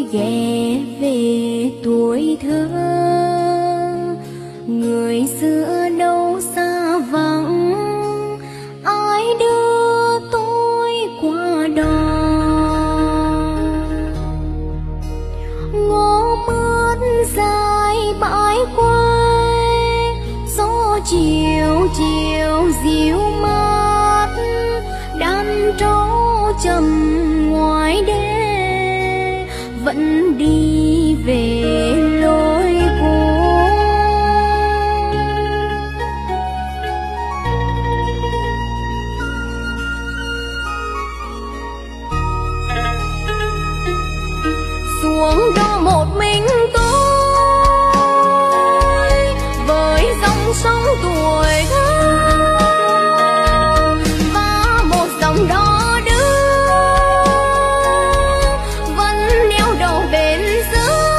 ghé về tuổi thơ, người xưa đâu xa vắng, ai đưa tôi qua đó. Ngõ mướt dài bãi quê, gió chiều chiều dịu mát, đàn trâu trầm ngoài đê vẫn đi về lối cũ. Xuống đó một mình tôi với dòng sông tuổi thơ, và một dòng đò đưa vẫn neo đầu bên giữa.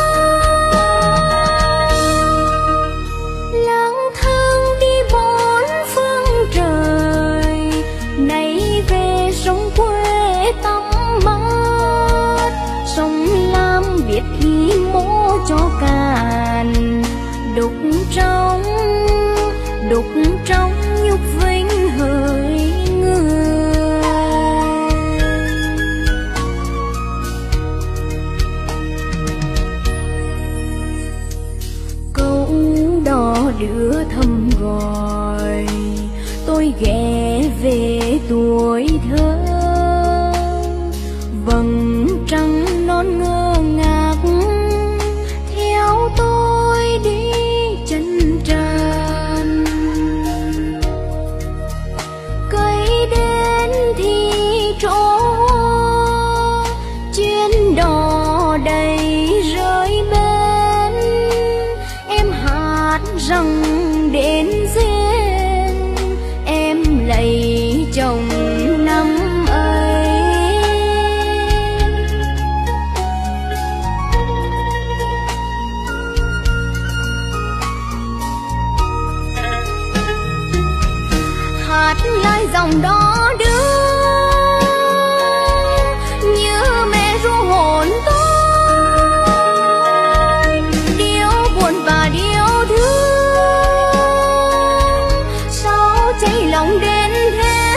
Lang thang đi bốn phương trời, nay về sông quê tắm mát, sông Lam biết khi mô cho cạn, đục trong nhục vinh hỡi người. Câu đò đưa thầm gọi tôi ghé về tuổi thơ, vầng trăng non ngơ ngác theo tôi đi chân trần. Cây đến thì chỗ chuyến đò đầy rơi bên, em hát rằng đến duyên em lấy chồng năm ấy. Hát lại dòng đó đưa như mẹ ru hồn tôi, điều buồn và điều thương sao cháy lòng đến thế.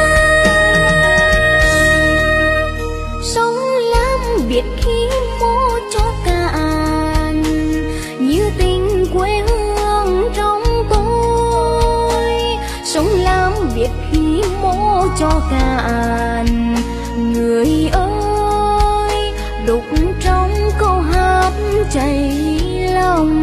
Sông Lam biết khi mô cho cạn, như tình quê hương trong tôi. Sông Lam biết khi mô cho cạn, người ơi đục trong câu hát cháy lòng.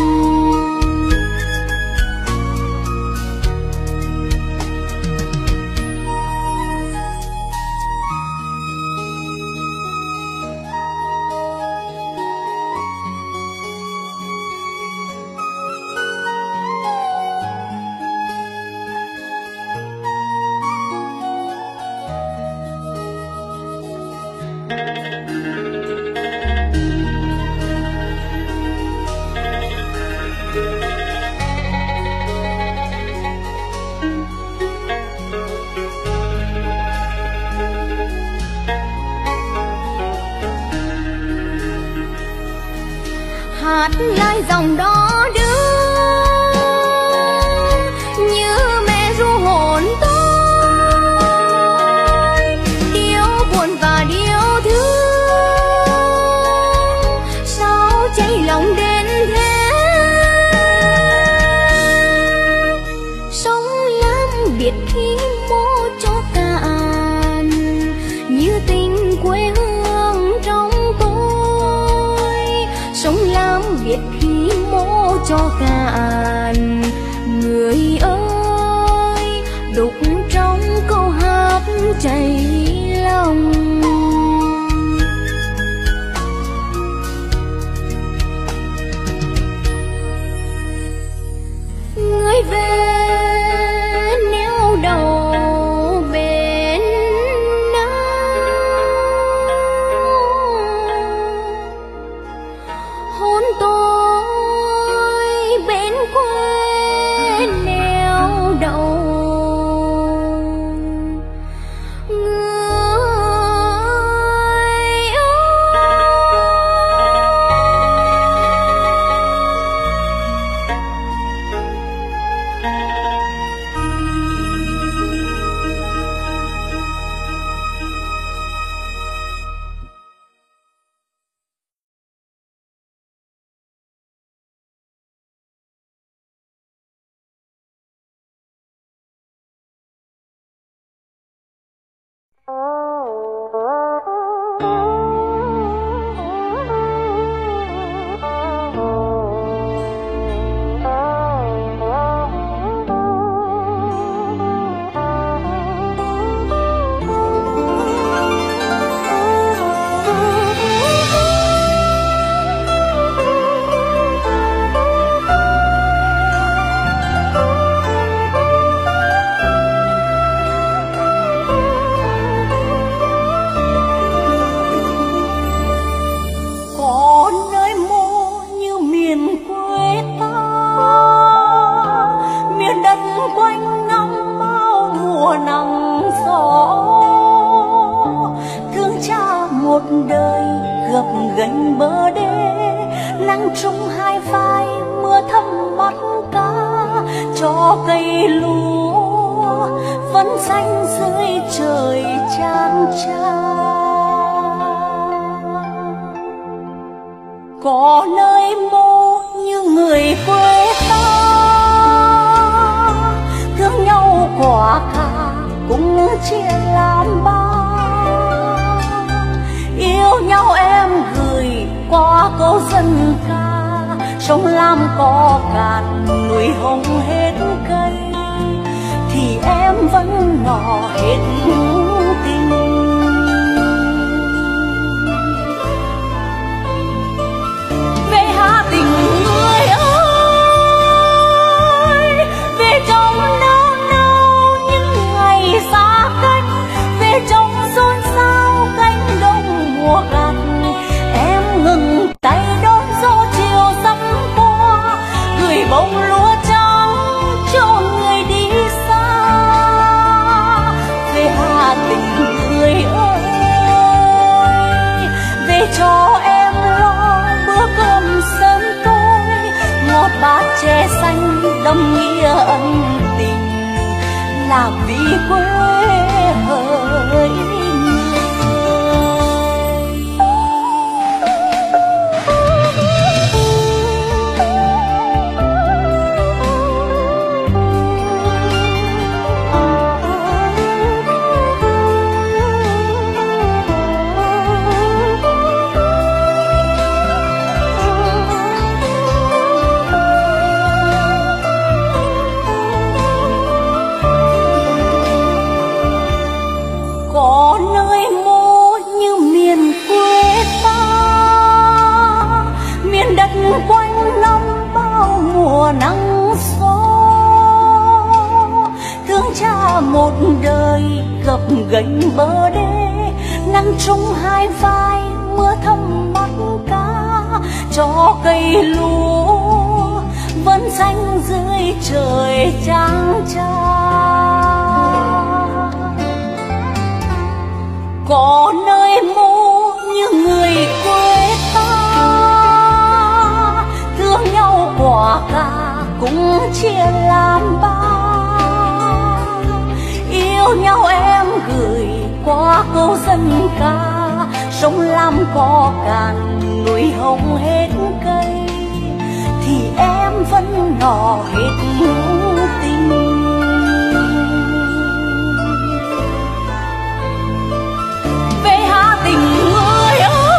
Hát lại dòng đó đưa như mẹ ru hồn tôi, điều buồn và điều thương sao cháy lòng đến thế. Sông Lam biết khi mô cho cạn, như tình quê hương trong tôi. Sông Lam biết khi mô cho cạn, người ơi đục trong câu hát cháy lòng. Người về neo đầu bên nào, hôn tôi bên quê một đời gập ghềnh bờ đê, nắng trúng hai vai mưa thấm mắt cá, cho cây lúa vẫn xanh dưới trời chan chang. Có nơi mô như người quê ta, thương nhau quả cả cũng chia làm ba. Yêu nhau em gửi qua câu dân ca, sông Lam có cạn núi hồng hết cây, thì em vẫn nọ hết tình. Về Hà Tình người ơi, về trong nao nao những ngày xa cách, về trong xôn xao cánh đồng mùa gặt. Em ngừng tay đón gió chiều sắp qua, gửi bông lúa trắng cho người đi xa. Về Hà Tình người ơi, về cho em lo bữa cơm sớm tối, ngọt bát chè xanh đậm nghĩa ân tình, là vì quê hỡi. Có nơi mô như miền quê ta, miền đất quanh năm bao mùa nắng gió. Thương cha một đời gập ghềnh bờ đê, nắng trúng hai vai mưa thấm mắt cá, cho cây lúa vẫn xanh dưới trời trắng trăng. Có nơi mô như người quê ta, thương nhau quả cả cũng chia làm ba. Yêu nhau em gửi qua câu dân ca, sông Lam có cạn núi hồng hết cây, thì em vẫn nọ hết tình. Về Hà Tình người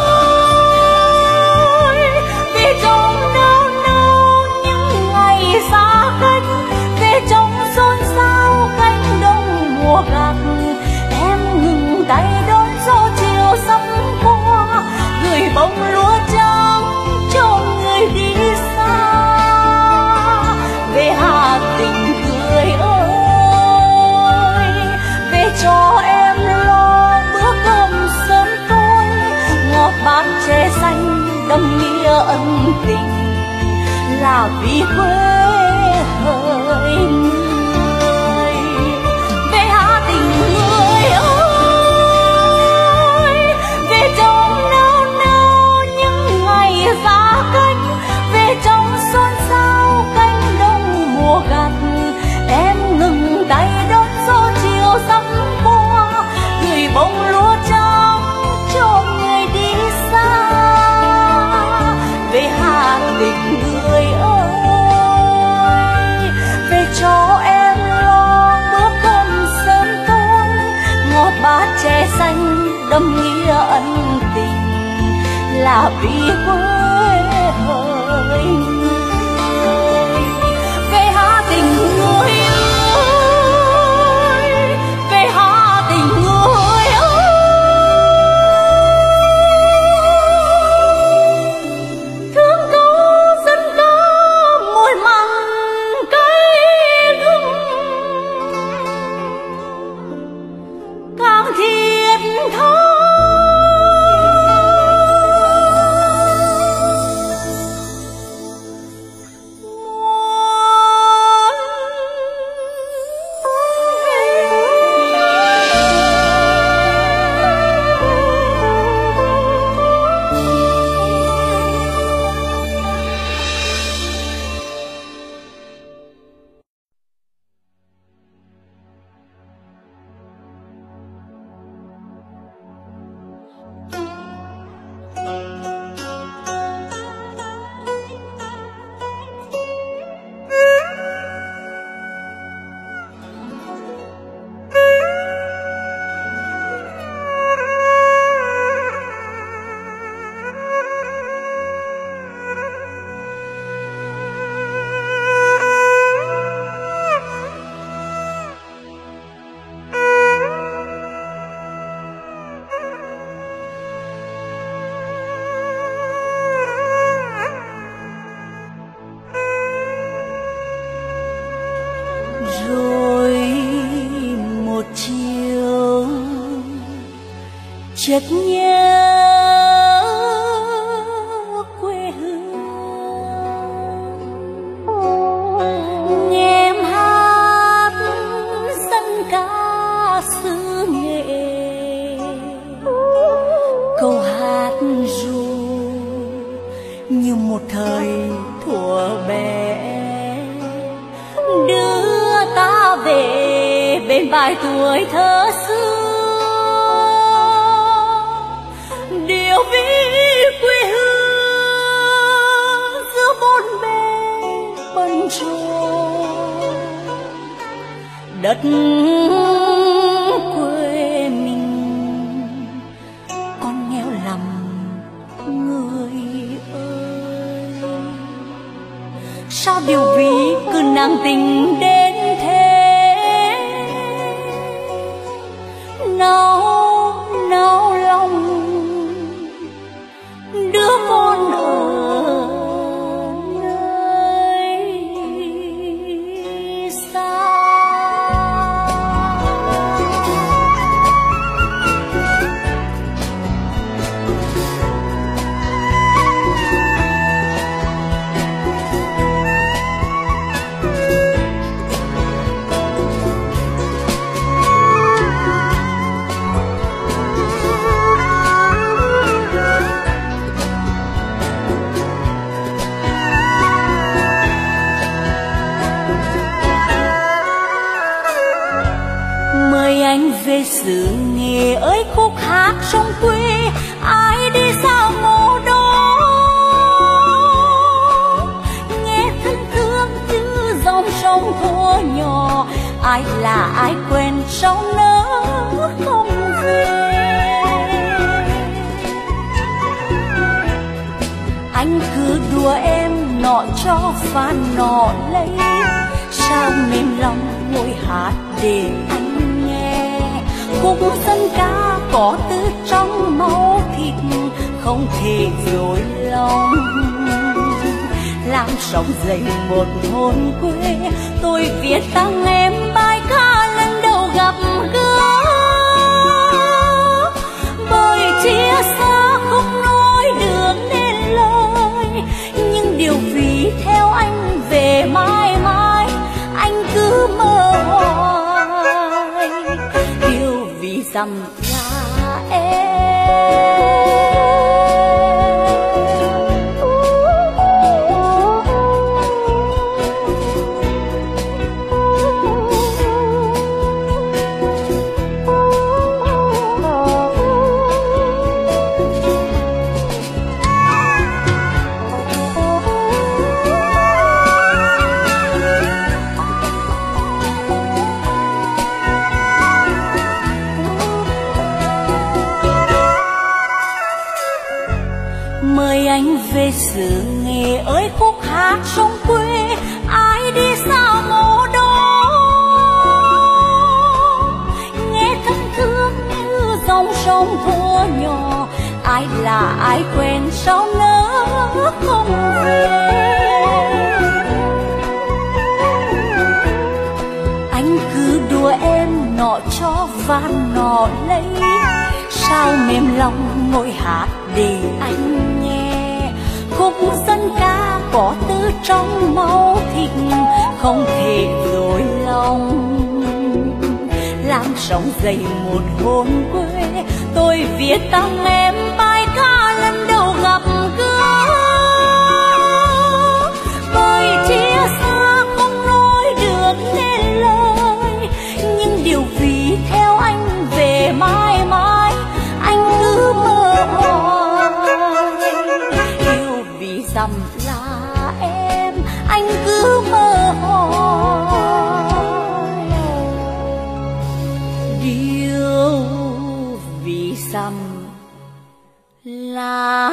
ơi, về trong nao nao những ngày xa cách, về trong xôn xao cánh đồng mùa gặt. Em ngừng tay đón gió chiều sắp qua, gửi bông lúa trắng cho người đi xa. Về Hà Tình người ơi, về cho em lo bữa cơm sớm tối, ngọt bát chè xanh đậm nghĩa ân tình, là vì quê hỡi người. Về Hà Tình người ơi, về trong nao nao những ngày xa cách, về trong xôn xao cánh đồng mùa gặt. Em ngừng tay đón gió chiều sắp qua, gửi bông lúa trắng cho người đi xa. Về Hà Tình người ơi, về cho là vì quê hỡi người. Về Hà Tĩnh người ơi, về Hà Tĩnh người ơi, thương câu dân ca mùi mặn cây gừng càng thiết tha. chợt nhớ quê hương, nghe em hát dân ca xứ nghệ, câu hát ru như một thời thuở bé đưa ta về bên bãi tuổi thơ xưa. Điều vì quê hương giữa bốn bề bận rộn, đất quê mình con nghèo lắm người ơi. Sao điều vì cứ nặng tình đến thế, nao lòng đứa con ở nơi xa. Mời anh về xứ Nghệ ơi, khúc hát trong quê ai đi sao ngô đó, nghe thân thương như dòng sông thuở nhỏ. Ai là ai quen trong nỡ không về, anh cứ đùa em nọ cho pha nọ lấy, sao mềm lòng ngồi hát để anh nghe. Khúc dân ca có từ trong máu thịt, không thể dối lòng làm sống dậy một hồn quê. Tôi viết tặng em bài ca lần đầu gặp gỡ, bởi chia xa không nói được nên lời, nhưng điều vì theo anh về mãi mãi anh cứ mơ hoài. Điều vì rằng là em. mời anh về xứ Nghệ ơi khúc hát sông quê, ai đi xa mộ đó nghe thân thương như dòng sông thuở nhỏ. Ai là ai quen sao nỡ không về. Anh cứ đùa em nọ cho và nọ lấy, sao mềm lòng ngồi hát để anh nghe. Khúc dân ca có từ trong máu thịt, không thể dối lòng. Làm sống dậy một hồn quê, tôi viết tặng em bài ca lần đầu gặp gỡ. Bởi chia xa không nói được nên lời, nhưng điều vì theo anh về mãi mãi, anh cứ mơ hoài. Yêu vì dằm là em, anh cứ mơ hoài. Điều vì dằm là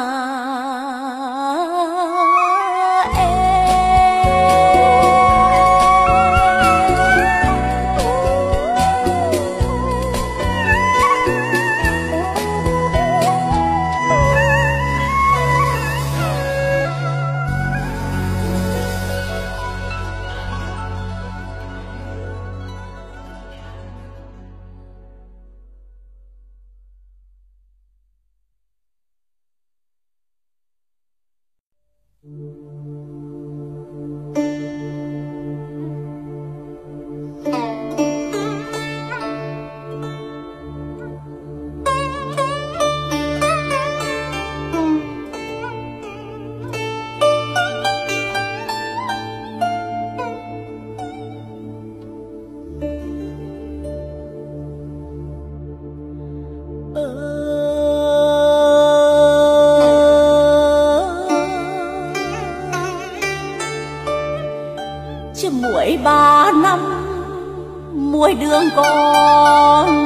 chứ muội 3 năm muội đường con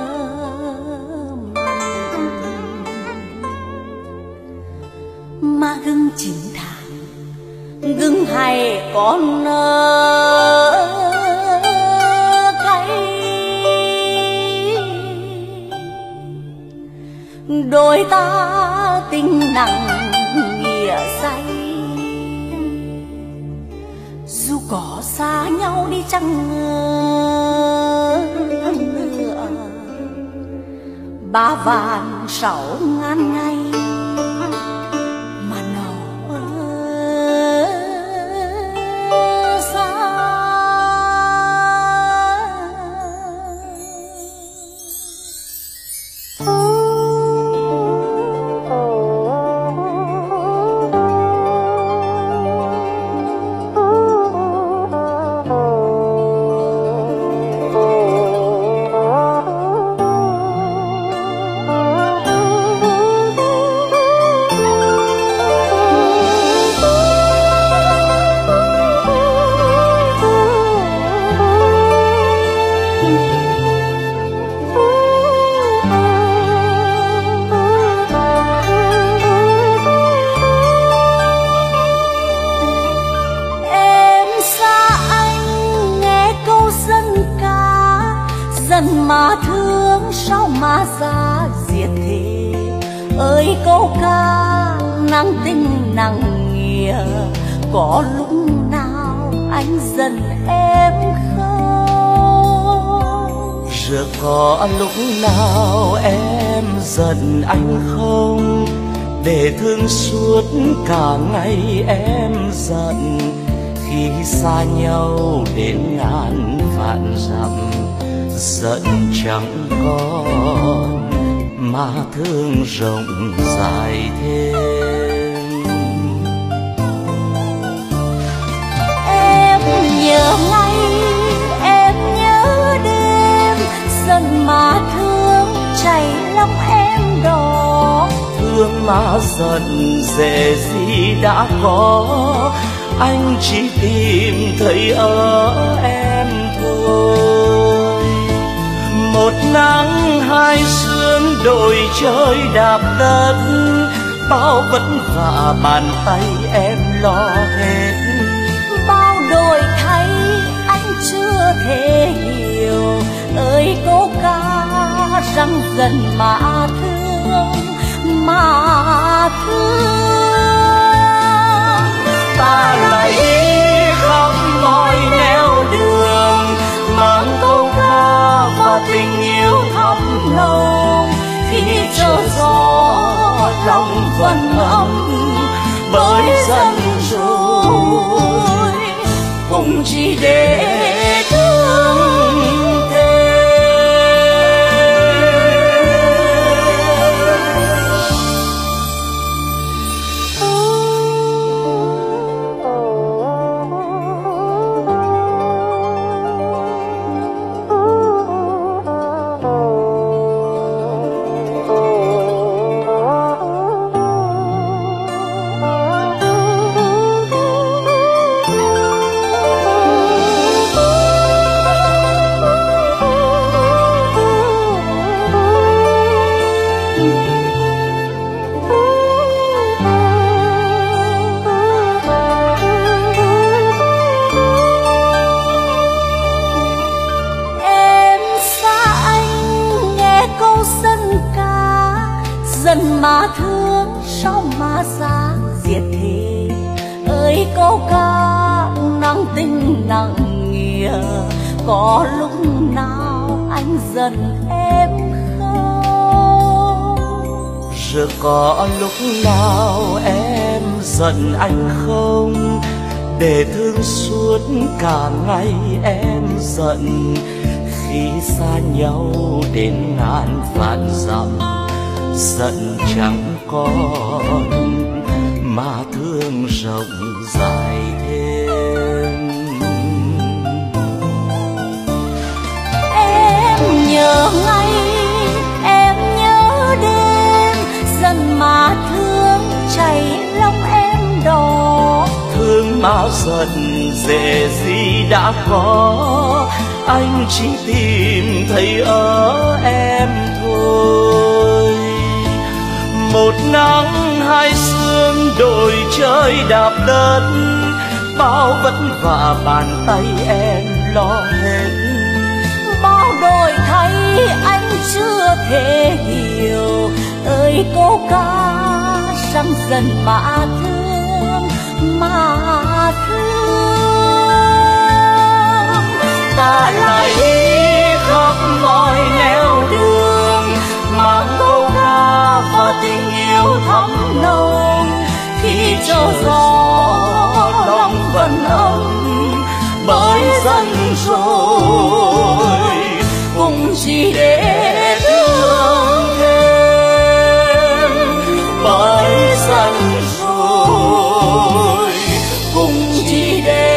mà gừng 9 tháng gừng hay con cay. Đôi ta tình nặng nghĩa say, dù có xa nhau đi chăng nữa 3 vạn 6 ngàn ngày mà nó xa. Dân mà thương sao mà ra diệt thế, ơi câu ca nặng tình nặng nghĩa, có lúc nào anh giận em không? Giờ có lúc nào em giận anh không? Để thương suốt cả ngày em giận, khi xa nhau đến ngàn vạn dặm, giận chẳng còn mà thương rộng dài thêm. Em nhớ ngày, em nhớ đêm, giận mà thương chảy lắm em đỏ. Thương mà giận dễ gì đã có, anh chỉ tìm thấy ở em thôi. Một nắng hai sương đôi trời đạp đất, bao vất vả bàn tay em lo hết. Bao đổi thay anh chưa thể hiểu, ơi câu ca răng dần mà thương, mà thương. Ta lại khắp mọi nẻo đường, mang câu ca và tình yêu thắm nồng. Khi trở gió lòng vẫn ấm, bởi dân rồi cũng chỉ để thương thêm. Dần mà thương sao mà xa diệt thế, ơi câu ca nặng tình nặng nghĩa. Có lúc nào anh giận em không? Rồi có lúc nào em giận anh không? Để thương suốt cả ngày em giận, khi xa nhau đến ngàn vạn dặm. Giận chẳng còn mà thương rộng dài thêm. Em nhớ ngày, em nhớ đêm, giận mà thương chảy lòng em đỏ. Thương mà giận dễ gì đã có, anh chỉ tìm thấy ở em thôi. Một nắng hai sương đồi trời đạp đất, bao vất vả bàn tay em lo hết. Bao đổi thay anh chưa thể hiểu, ơi câu ca răng dần mà thương, mà thương. Ta lại khắp mọi nẻo đường, mang câu ca và tình yêu thắm nồng. Khi trở gió lòng vẫn ấm, bởi dân rồi cũng chỉ để thương thêm. Bởi dân rồi cũng chỉ để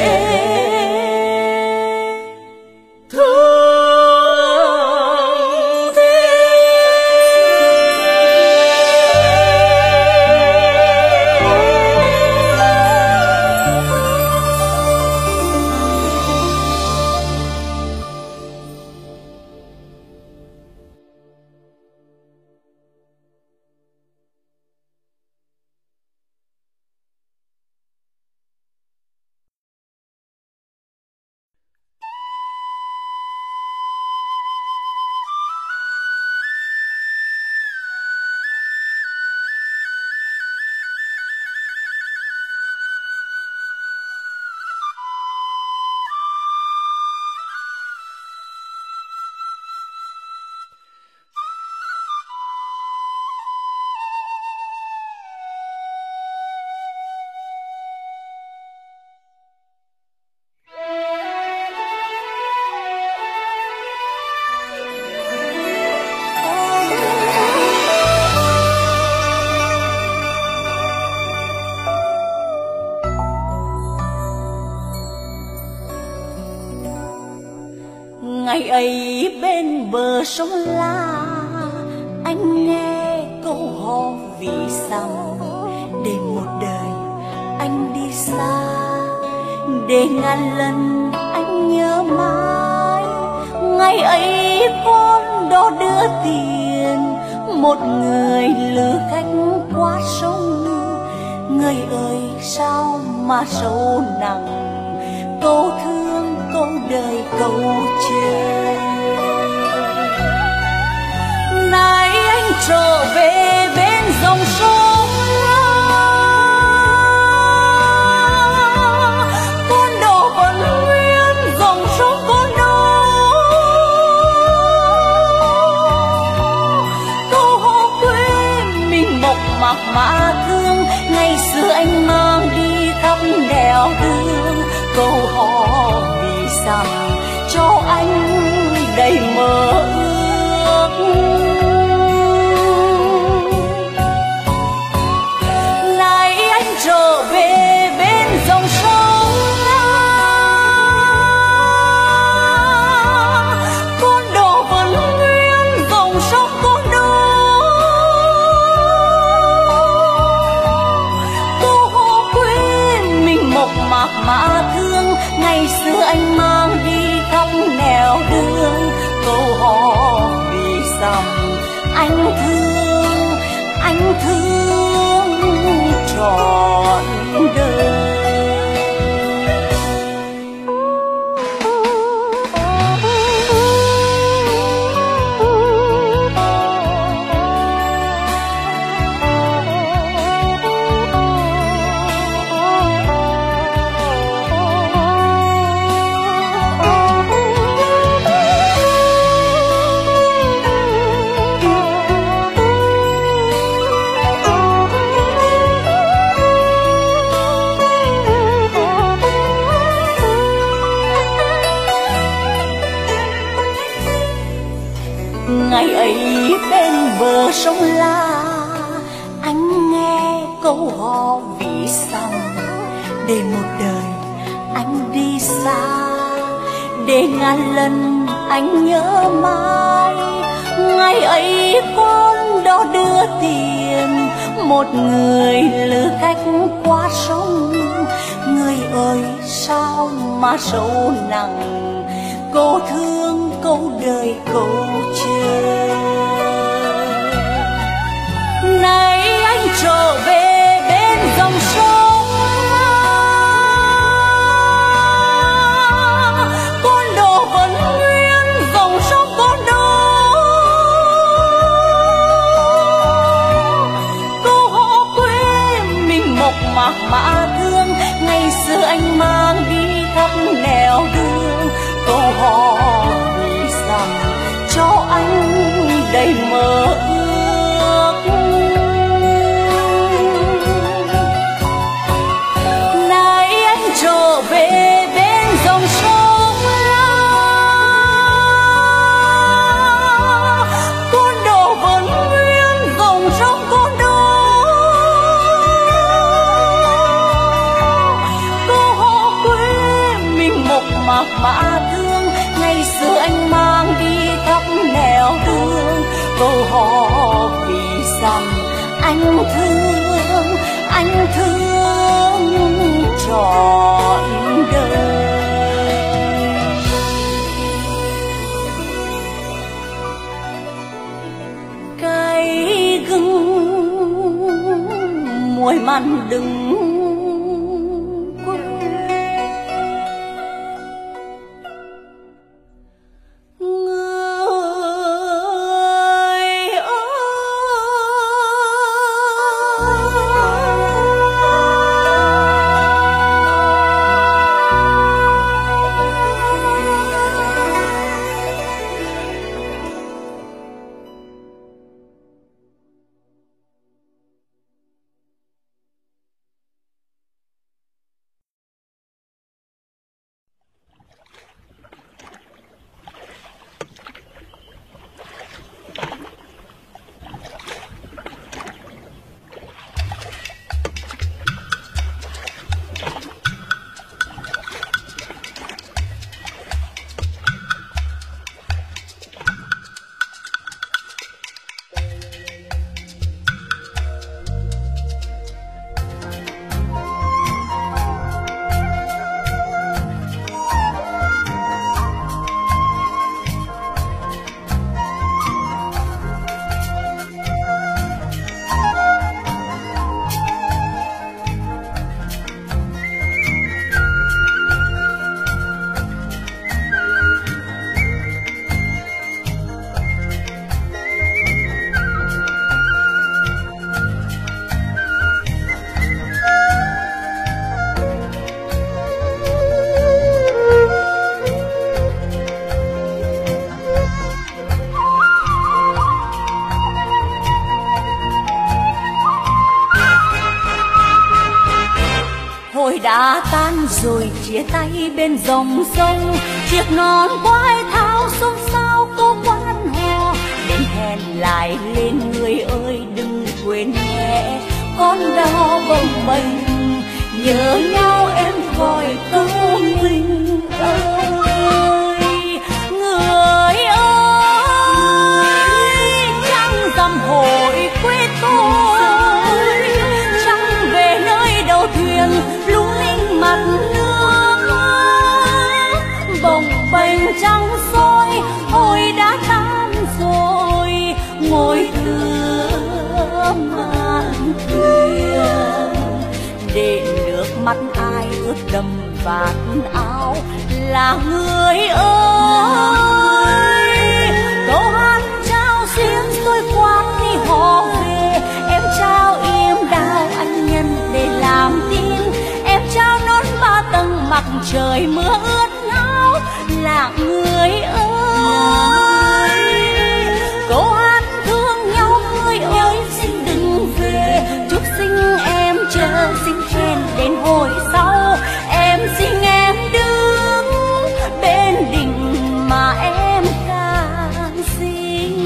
ngày ấy bên bờ sông La, anh nghe câu hò vì sao để một đời anh đi xa, để ngàn lần anh nhớ mãi. Ngày ấy con đó đưa tiền, một người lữ khách qua Người ơi sao mà sâu nặng, câu thương câu đời câu chờ. Nay anh trở về bên dòng sông, con đò vẫn nguyên dòng sông con đó. Câu hò quê mình mộc mạc mà thương, ngày xưa anh mang đi khắp nẻo đường. Câu hò vì rằng cho anh đầy mơ ước. Lại anh trở về bên dòng sông, con đò vẫn nguyên dòng sông con đó. Câu hò quê mình mộc mạc mà thương, ngày xưa anh mang đi khắp nẻo đường. Câu hò vì rằng anh thương trọn đời. Ngày ấy bên bờ sông La, anh nghe câu hò vì sao để một đời anh đi xa, để ngàn lần anh nhớ mãi. Ngày ấy con đó đưa tiền một người lữ khách qua sông. Người ơi sao mà sâu nặng, câu thương câu đời câu chờ. Nay anh trở về bên dòng sông, con đò vẫn nguyên dòng sông con đó. Câu hò quê mình mộc mạc mà thương, ngày xưa anh mang đi khắp nẻo đường. Câu hò vì rằng cho anh đầy mơ ước. Nay anh trở về bên dòng sông, con đò vẫn nguyên dòng sông con đó. Câu hò quê mình mộc mạc mà thương, ngày xưa anh mang đi khắp nẻo đường. Câu hò vì rằng anh thương trọn đời. Cây gừng muối mặn đừng Thôi đã tan rồi chia tay bên dòng sông, chiếc non quái thao xôn xao cô quan hò. Đến hẹn lại lên người ơi đừng quên nhé, con đau bồng bềnh nhớ nhau em gọi câu mình ơi. Người ơi trăng rằm hội quê tôi, trăng về nơi đầu thuyền lung linh mặt nước. Bồng bềnh trăng soi ôi đã tan rồi, ngồi thưa mạn thuyền để nước mắt ai ướt đẫm vạt áo. Là người ơi câu hát trao xiên xuôi quán đi họ về, em trao im đào anh nhân để làm tin, em trao nón ba tầng mặt trời mưa ướt áo. Là người ơi câu hát thương nhau người ơi xin đừng về, chúc sinh em chờ xin hẹn đến hồi sau. Em xin em đứng bên đình mà em càng xinh.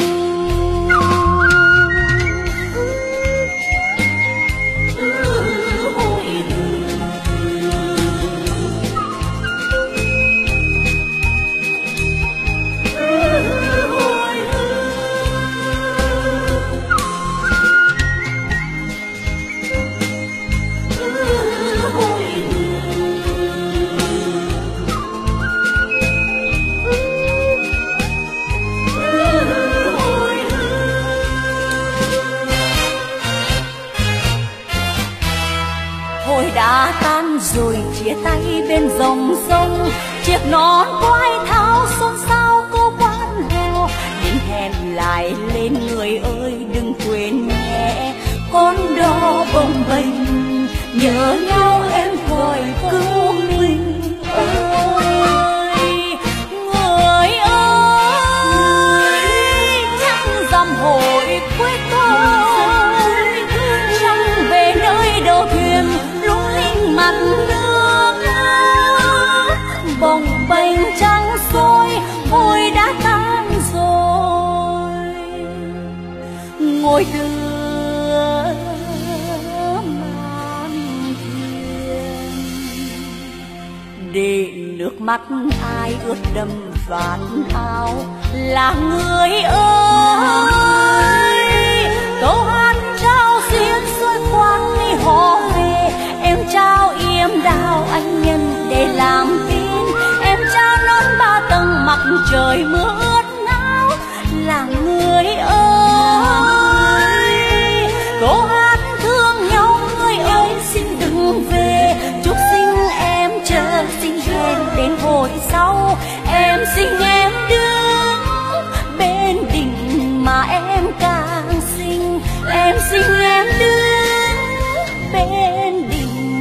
Thôi đã tan rồi chia tay bên dòng sông, chiếc nón quái thao xôn xao cô quan hò. Đến hẹn lại lên người ơi đừng quên nhé, con đò bồng bềnh nhớ nhau em gọi cứu mình ơi. Người ơi trăng rằm hội quê tôi, trăng về nơi đầu thuyền lung linh mặt nước. Bồng bềnh trăng soi ôi đã tan rồi, ngồi đưa mạn thuyền để nước mắt ai ướt đẫm vạt áo. Là người ơi câu hát trao xiên xuôi quán đi họ về, em trao yếm đào anh nhân để làm tin, em trao nón ba tầng mặt trời mưa ướt áo. Là người ơi câu hát thương nhau người ơi xin đừng về, chúc sinh em chờ xin hẹn đến hồi sau. Em xin em đứng bên đình mà em càng xinh, em xin em đứng bên đình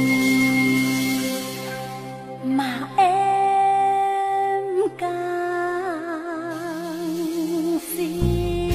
mà em càng xinh.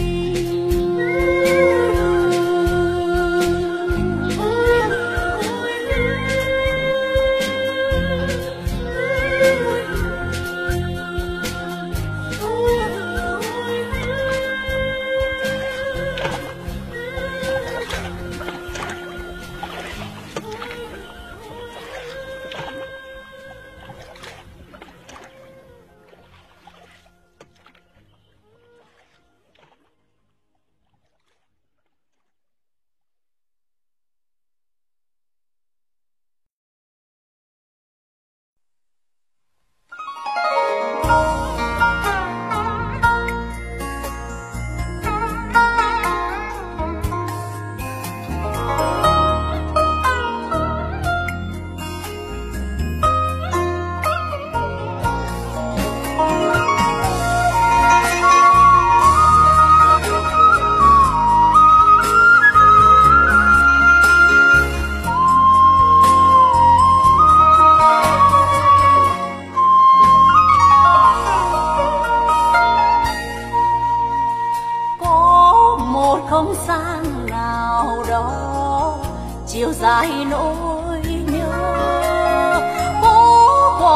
không gian nào đó chiều dài nỗi nhớ.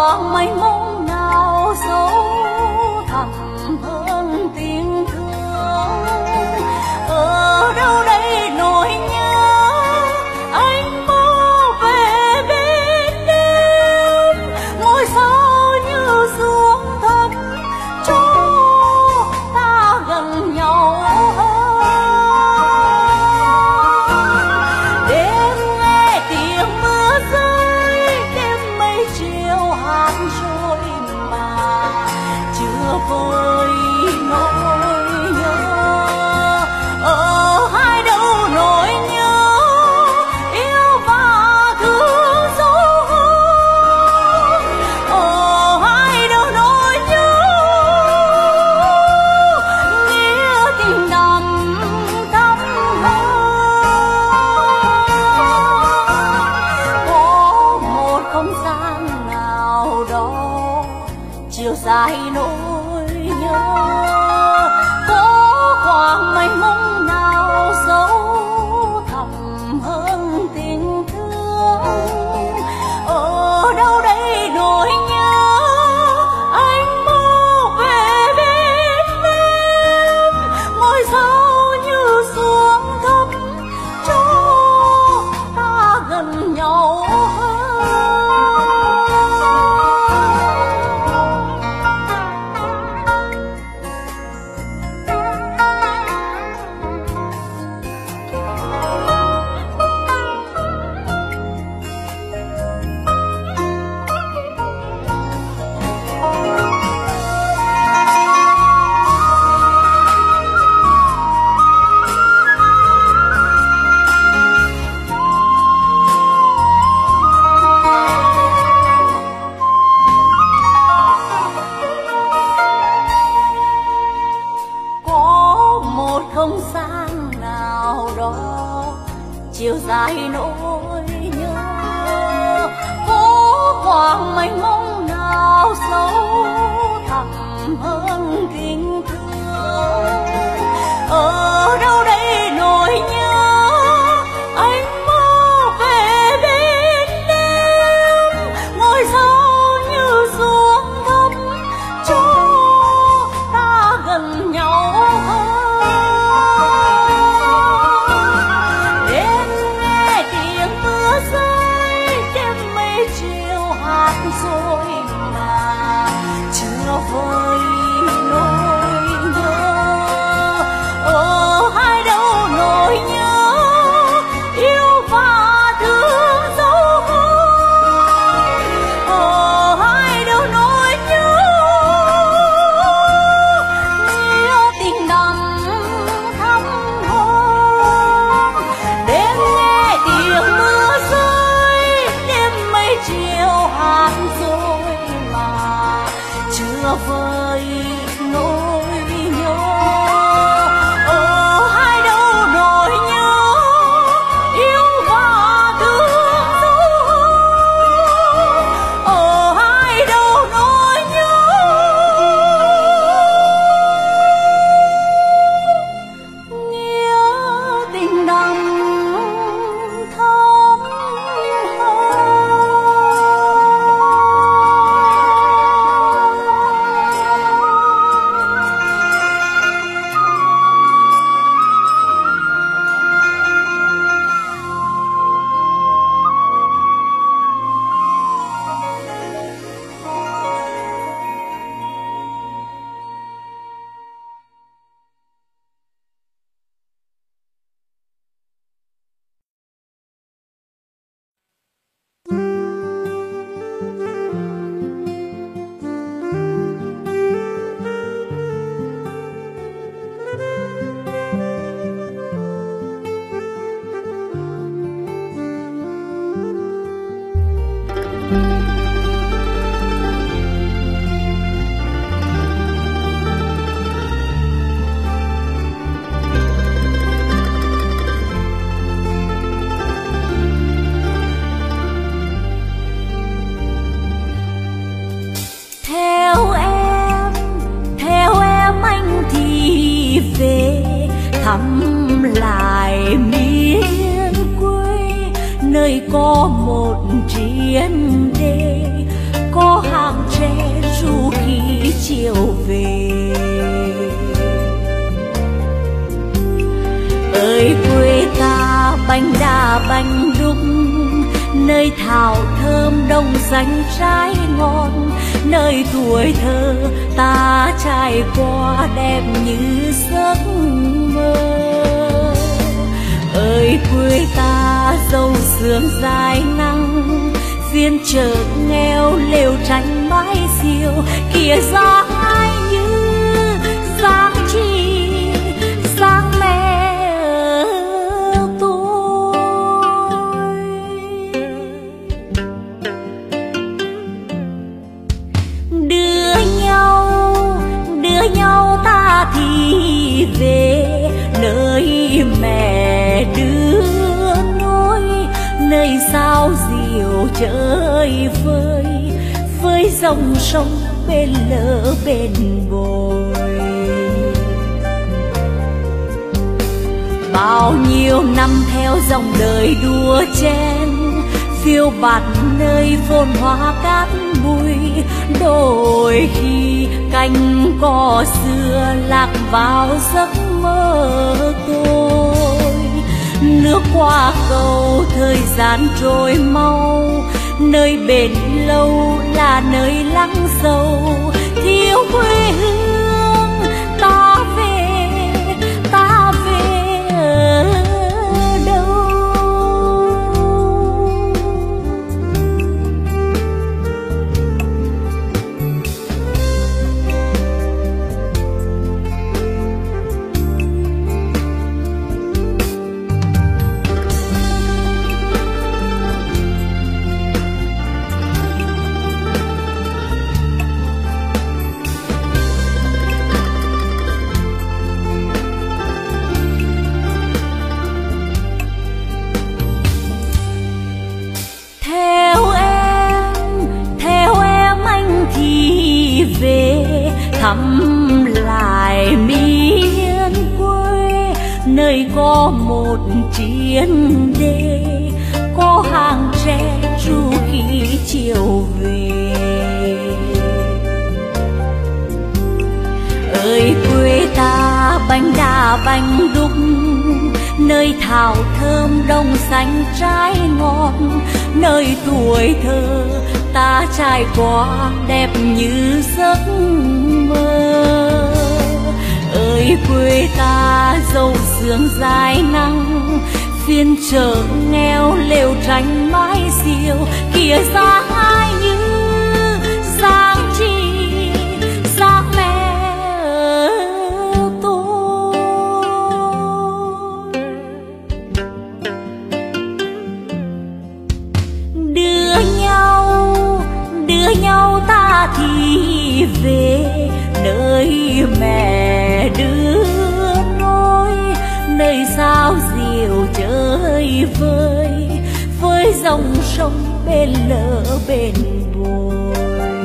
khoảng mênh mông nào sâu thẳm hơn tình thương. Ở đâu đây nỗi nhớ anh mơ về bên em, ngôi sao như xuống thấp cho ta gần nhau hơn. Đêm nghe tiếng mưa rơi, đêm mây chiều hát trôi mà chưa vơi nỗi nhớ. Ở hai đâu nỗi nhớ yêu và thương dấu hôn. Ở hai đâu nỗi nhớ nghĩa tình đậm thắm hơn. Có một không gian nào đó chiều dài nỗi nhớ, có khoảng mênh mông nào sâu thẳm hơn tình thương. Ở đâu đây nỗi nhớ anh mơ về bên em, ngôi sao như xuống thấp cho ta gần nhau hơn. Không gian nào đó chiều dài nỗi nhớ, có khoảng mênh mông nào sâu thẳm hơn tình thương. Ở đâu đây nỗi nhớ anh mơ về bên em, ngôi sao như xuống thấp cho ta gần nhau hơn. Rồi mà chưa vơi nỗi nhớ. Ở hai đâu nỗi nhớ yêu và thương dấu hôn. Ở hai đâu nỗi nhớ nghĩa tình đậm thắm hơn. Đêm nghe tiếng mưa rơi, đêm mây chiều hát rồi mà chưa vơi nỗi nhớ. Ở hai đâu nỗi nhớ yêu và thương dấu hôn. Ở hai đâu nỗi nhớ nghĩa tình đậm thắm hơn. thăm lại miền quê nơi có một triền đê có tre ru khi chiều về. Ơi quê ta bánh đa bánh đúc, nơi thảo thơm đồng xanh trái ngon, nơi tuổi thơ ta trải qua đẹp như giấc mơ. Ơi quê ta dâu sương dài nắng, phiên chợ nghèo lều tranh mái diều, kìa dáng ai như dáng chị dáng mẹ tôi. Đưa nhau ta thì về nơi mẹ đưa nối, nơi sao diều chơi vơi với dòng sông bên lỡ bên bồi. Bao nhiêu năm theo dòng đời đua chen, phiêu bạt nơi phồn hoa cát bụi, đôi khi cánh cỏ xưa lạc vào giấc mơ tôi. Nước qua cầu thời gian trôi mau, nơi bền lâu là nơi lắng sâu, thiếu quê hương ta về ở đâu. Về thăm lại miền quê, nơi có một chiến đê, có hàng tre ru khi chiều về. Ơi quê ta bánh đa bánh đúc, nơi thảo thơm đồng xanh trái ngon, nơi tuổi thơ ta trải qua đẹp như giấc mơ. Ơi quê ta dâu sương dài nắng, phiên chợ nghèo lều tranh mái diều, kìa dáng ai như dáng chị dáng mẹ tôi. Đưa nhau ta thì về nơi mẹ đưa nối, nơi sao diều chơi vơi với dòng sông bên lỡ bên bồi.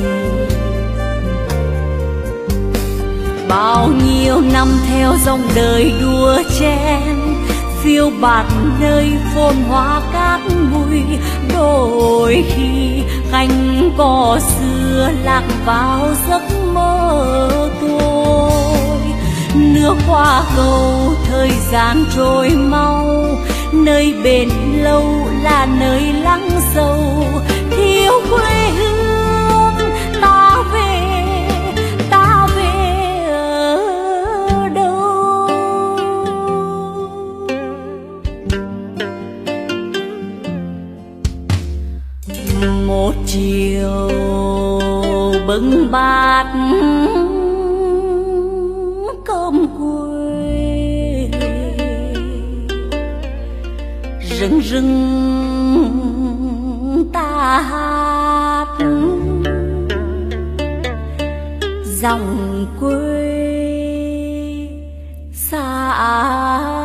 Bao nhiêu năm theo dòng đời đua chen, phiêu bạt nơi phồn hoa cát bụi, đôi khi cánh cỏ xưa lạc vào giấc mơ tôi. Nước qua cầu thời gian trôi mau, nơi bền lâu là nơi lắng sâu, thiếu quê hương ta về ở đâu. Một chiều bưng bát cơm quê, rừng rừng ta hát dòng quê xa